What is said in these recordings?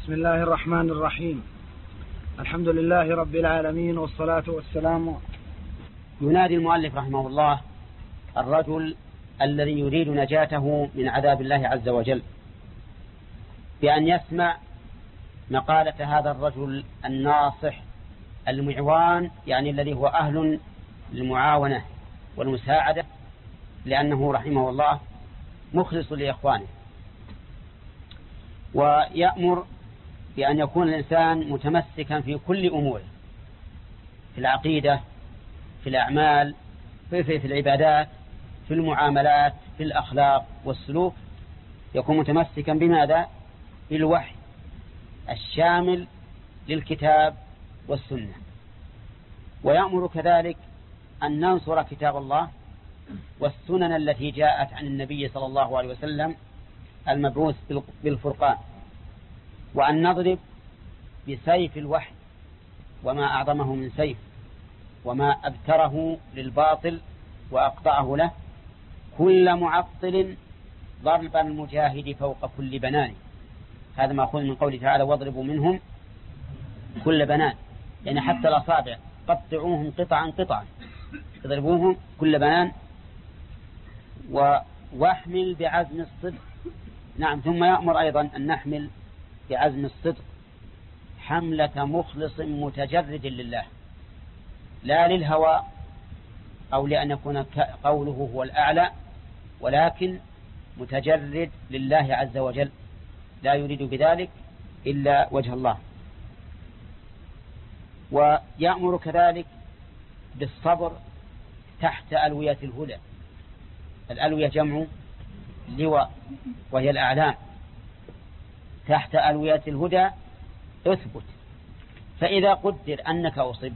بسم الله الرحمن الرحيم. الحمد لله رب العالمين، والصلاة والسلام. ينادي المؤلف رحمه الله الرجل الذي يريد نجاته من عذاب الله عز وجل بأن يسمع مقالة هذا الرجل الناصح المعوان، يعني الذي هو أهل للمعاونة والمساعدة، لأنه رحمه الله مخلص لإخوانه. ويأمر بأن يكون الإنسان متمسكا في كل أموره، في العقيدة، في الأعمال، في العبادات، في المعاملات، في الأخلاق والسلوك، يكون متمسكا بماذا؟ بالوحي الشامل للكتاب والسنة. ويأمر كذلك أن ننصر كتاب الله والسنن التي جاءت عن النبي صلى الله عليه وسلم المبعوث بالفرقان، وأن نضرب بسيف الوحي، وما أعظمه من سيف، وما أبتره للباطل وأقطعه له، كل معطل ضرب المجاهد فوق كل بنان. هذا ما أخذ من قوله تعالى: واضربوا منهم كل بنان، يعني حتى الأصابع قطعوهم قطعا قطعا، اضربوهم كل بنان. واحمل بعزم الصدق. نعم، ثم يأمر أيضا أن نحمل بعزم الصدق حملة مخلص متجرد لله، لا للهوى أو لأن يكون قوله هو الأعلى، ولكن متجرد لله عز وجل، لا يريد بذلك إلا وجه الله. ويأمر كذلك بالصبر تحت ألوية الهدى. الألوية جمع لواء، وهي الأعلام. تحت ألوية الهدى اثبت، فإذا قدر أنك أصبت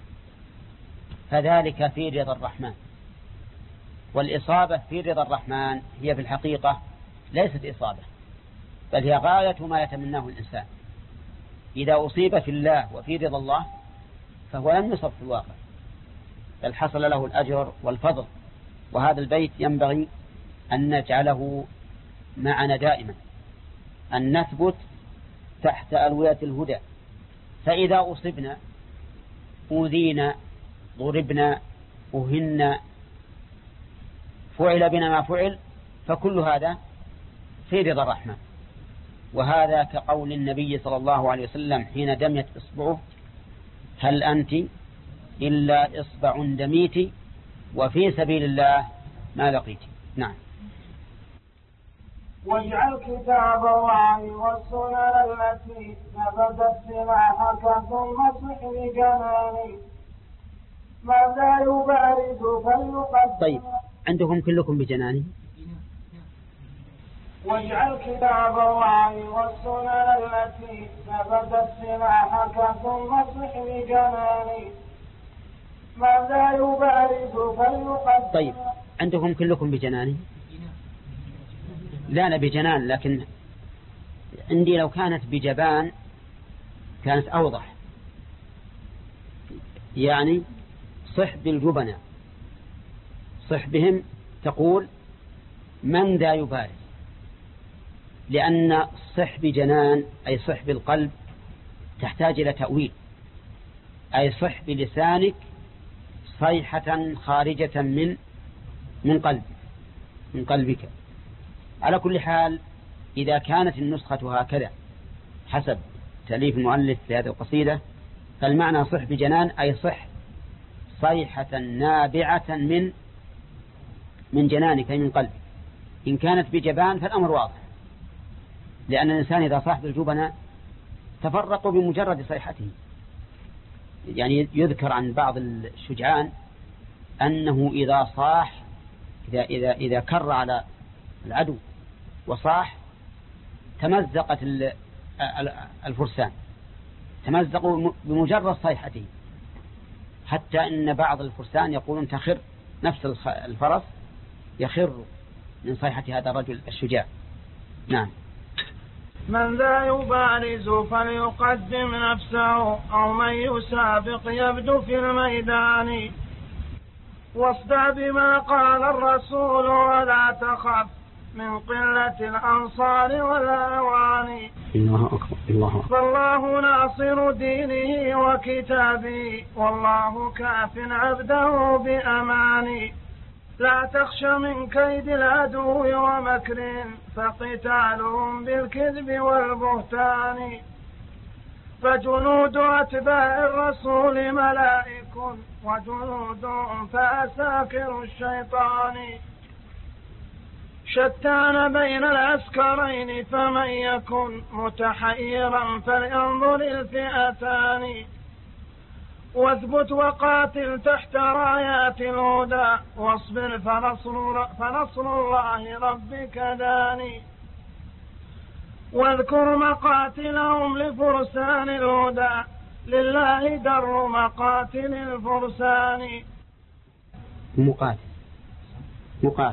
فذلك في رضا الرحمن. والإصابة في رضا الرحمن هي في الحقيقة ليست إصابة، بل هي غاية ما يتمناه الإنسان. إذا أصيب في الله وفي رضا الله فهو لم يصب في الواقع، بل حصل له الأجر والفضل. وهذا البيت ينبغي أن نجعله معنا دائما، أن نثبت تحت ألوية الهدى. فإذا أصبنا، أوذينا، ضربنا، أهنا، فعل بنا ما فعل، فكل هذا في رضا الرحمن. وهذا كقول النبي صلى الله عليه وسلم حين دميت إصبعه: هل أنت إلا إصبع دميت وفي سبيل الله ما لقيت. نعم. واجعل كتاب الله والسنن التي ثبتت سلاحك ثم صح بجناني ماذا يبارز فليقدم. طيب، عندكم كلكم بجناني. واجعل كتاب الله والسنن التي ثبتت سلاحك ثم صح بجناني ماذا يبارز فليقدم. طيب، عندكم كلكم بجناني. لا، أنا بجنان، لكن عندي لو كانت بجبان كانت أوضح. يعني صح بالجبناء، صح بهم، تقول من ذا يبارز، لأن صح بجنان أي صح بالقلب تحتاج إلى تأويل، أي صح بلسانك صيحة خارجة من قلبك. على كل حال، إذا كانت النسخة هكذا حسب تأليف المؤلف في هذه القصيدة، فالمعنى صح بجنان أي صح صيحة نابعة من جنانك، من قلبك. إن كانت بجبان فالأمر واضح، لأن الإنسان إذا صاح بالجبناء تفرقوا بمجرد صيحته. يعني يذكر عن بعض الشجعان أنه إذا صاح، إذا كر على العدو وصاح، تمزقت الفرسان، تمزقوا بمجرد صيحته، حتى إن بعض الفرسان يقولون تخر نفس الفرس يخر من صيحة هذا الرجل الشجاع. نعم. من ذا يبارز فليقدم نفسه أو من يسابق يبدو في الميدان واصدع بما قال الرسول ولا تخف من قلة الأنصار والأعوان. الله أكبر الله أكبر. فالله ناصر دينه وكتابه والله كاف عبده بأمان. لا تخش من كيد العدو ومكر فقتالهم بالكذب والبهتان. فجنود أتباع الرسول ملائك وجنود فأساكر الشيطان. شتان بين العسكرين فمن يكن متحيرا فلينظر الفئتان. واثبت وقاتل تحت رايات الهدى واصبر فنصر الله ربك داني. واذكر مقاتلهم لفرسان الهدى لله در مقاتل الفرسان. مقاتل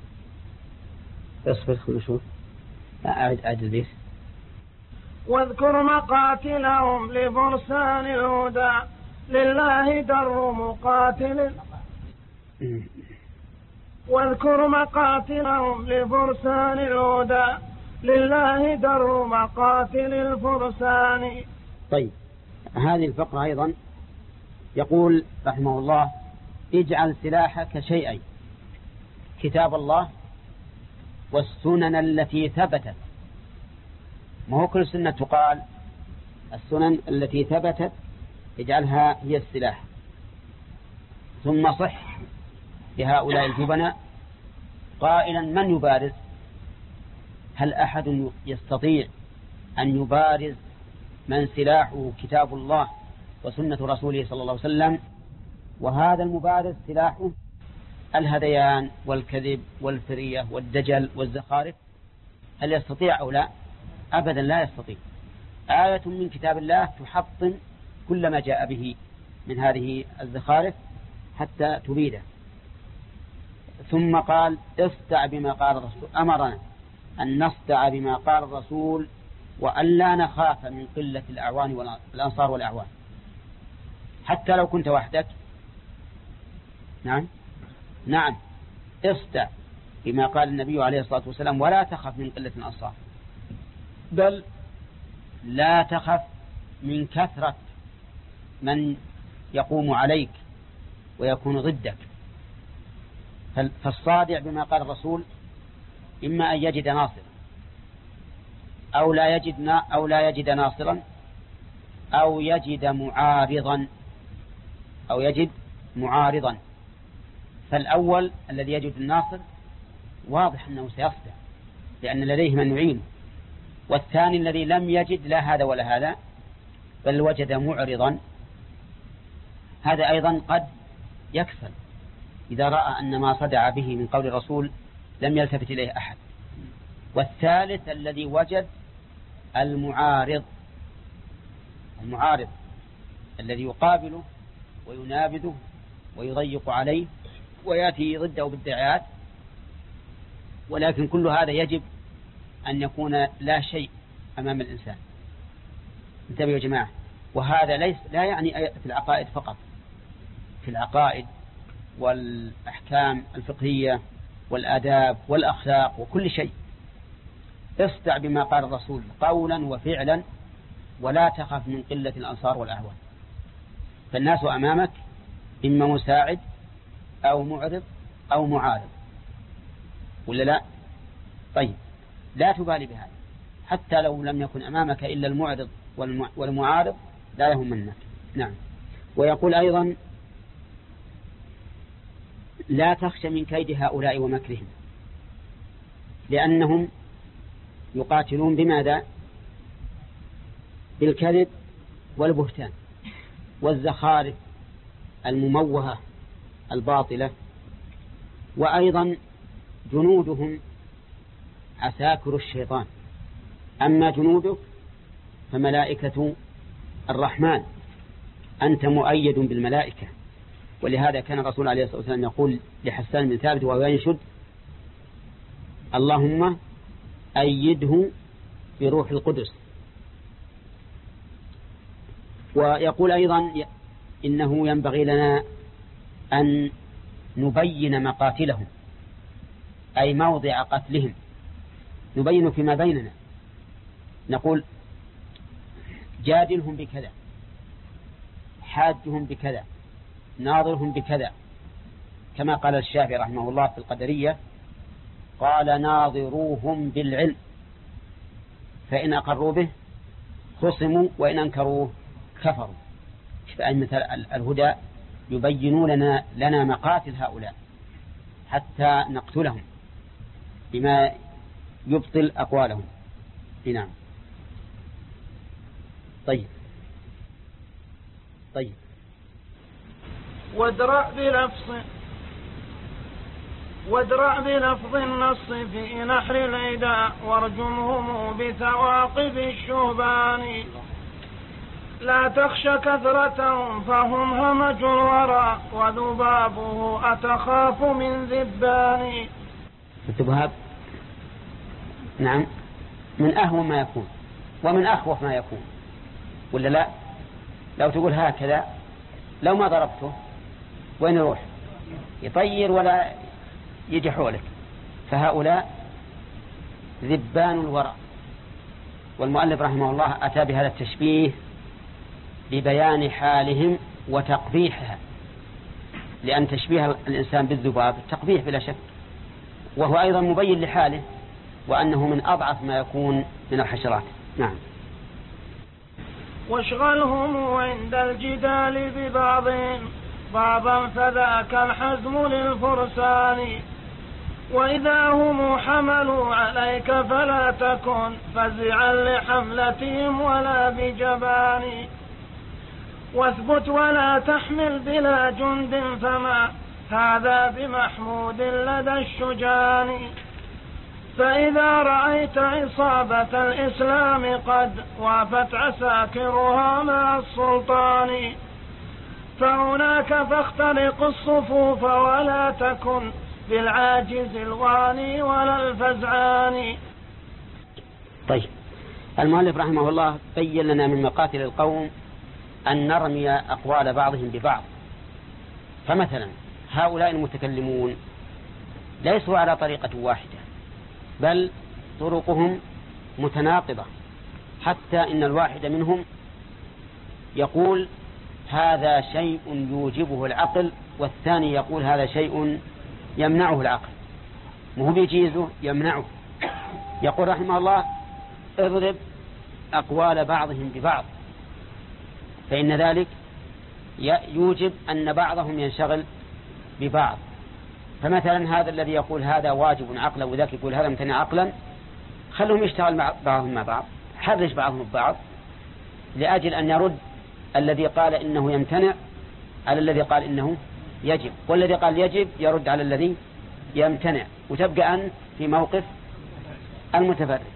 اصبر نشوف أعد البيت. واذكر مقاتلهم لفرسان الهدى لله در مقاتل. واذكر مقاتلهم لفرسان الهدى لله در مقاتل الفرسان. طيب هذه الفقرة أيضا يقول رحمه الله اجعل سلاحك شيئين: كتاب الله والسنن التي ثبتت. ما هو كل سنة تقال، السنن التي ثبتت اجعلها هي السلاح. ثم صح بهؤلاء الجبناء قائلا: من يبارز؟ هل أحد يستطيع أن يبارز من سلاحه كتاب الله وسنة رسوله صلى الله عليه وسلم؟ وهذا المبارز سلاحه الهذيان والكذب والفرية والدجل والزخارف. هل يستطيع أو لا؟ أبدا لا يستطيع. آية من كتاب الله تحطم كل ما جاء به من هذه الزخارف حتى تبيده. ثم قال: اصدع بما قال الرسول. أمرنا أن نصدع بما قال الرسول وأن لا نخاف من قلة الأعوان والأنصار والأعوان، حتى لو كنت وحدك. نعم اصدع بما قال النبي عليه الصلاة والسلام ولا تخف من قلة الأنصار، بل لا تخف من كثرة من يقوم عليك ويكون ضدك. فالصادع بما قال الرسول إما أن يجد ناصرا أو لا يجد ناصرا أو يجد معارضا. فالأول الذي يجد الناصر واضح أنه سيصدع لأن لديه من يعين. والثاني الذي لم يجد لا هذا ولا هذا بل وجد معرضا، هذا أيضا قد يكسل إذا رأى أن ما صدع به من قول الرسول لم يلتفت إليه أحد. والثالث الذي وجد المعارض الذي يقابله وينابذه ويضيق عليه ويأتي ضده بالدعايات، ولكن كل هذا يجب أن يكون لا شيء أمام الإنسان. انتبهوا يا جماعة. وهذا لا يعني في العقائد فقط، في العقائد والأحكام الفقهية والآداب والأخلاق وكل شيء. اصدع بما قال الرسول قولا وفعلا ولا تخف من قلة الأنصار والأعوان. فالناس أمامك إما مساعد أو معرض أو معارض، ولا لا؟ طيب لا تبالي بهذا، حتى لو لم يكن أمامك إلا المعرض والمعارض لا يهمنك. نعم. ويقول أيضا: لا تخش من كيد هؤلاء ومكرهم، لأنهم يقاتلون بماذا؟ بالكذب والبهتان والزخارف المموهة الباطلة. وأيضا جنودهم عساكر الشيطان، أما جنودك فملائكة الرحمن، أنت مؤيد بالملائكة. ولهذا كان الرسول عليه الصلاة والسلام يقول لحسان بن ثابت وهو ينشد: اللهم أيده بروح القدس. ويقول أيضا: إنه ينبغي لنا أن نبين مقاتلهم، أي موضع قتلهم، نبين فيما بيننا، نقول جادلهم بكذا، حاجهم بكذا، ناظرهم بكذا، كما قال الشافعي رحمه الله في القدرية، قال ناظروهم بالعلم فإن أقروا به خصموا وإن أنكروه كفروا. فأئمة الهدى يبينون لنا مقاتل هؤلاء حتى نقتلهم بما يبطل أقوالهم. نعم. طيب وادرأ بلفظ النص في نحر العداء وارجمهم بثواقب الشهبان. لا تخش كثرتهم فهم همج الورى وذبابه أتخاف من ذبان. الذباب نعم من أهون ما يكون ومن أخوف ما يكون، ولا لا؟ لو تقول هكذا لو ما ضربته وين يروح؟ يطير ولا يجي حولك. فهؤلاء ذبان الورى. والمؤلف رحمه الله أتى بهذا التشبيه لبيان حالهم وتقبيحها، لأن تشبيه الإنسان بالذباب تقبيح بلا شك، وهو أيضا مبين لحاله وأنه من أضعف ما يكون من الحشرات. نعم. واشغلهم عند الجدال ببعضهم بعضا فذاك الحزم للفرسان. وإذا هم حملوا عليك فلا تكن فزعا لحملتهم ولا بجبان. واثبت ولا تحمل بلا جند فما هذا بمحمود لدى الشجان. فإذا رأيت عصابة الإسلام قد وافت عساكرها مع السلطان فهناك فاخترق الصفوف ولا تكن بالعاجز الواني ولا الفزعان. طيب، المؤلف رحمه الله بين لنا من مقاتل القوم أن نرمي أقوال بعضهم ببعض. فمثلا هؤلاء المتكلمون ليسوا على طريقة واحدة، بل طرقهم متناقضة، حتى إن الواحد منهم يقول هذا شيء يوجبه العقل، والثاني يقول هذا شيء يمنعه العقل، وهو بيجيزه يمنعه. يقول رحمه الله اضرب أقوال بعضهم ببعض، فإن ذلك يوجب أن بعضهم ينشغل ببعض. فمثلا هذا الذي يقول هذا واجب عقلا وذاك يقول هذا ممتنع عقلا، خلهم يشتغل بعضهم مع بعض، حرج بعضهم ببعض لأجل أن يرد الذي قال إنه يمتنع على الذي قال إنه يجب، والذي قال يجب يرد على الذي يمتنع، وتبقى أنت في موقف المتفرد.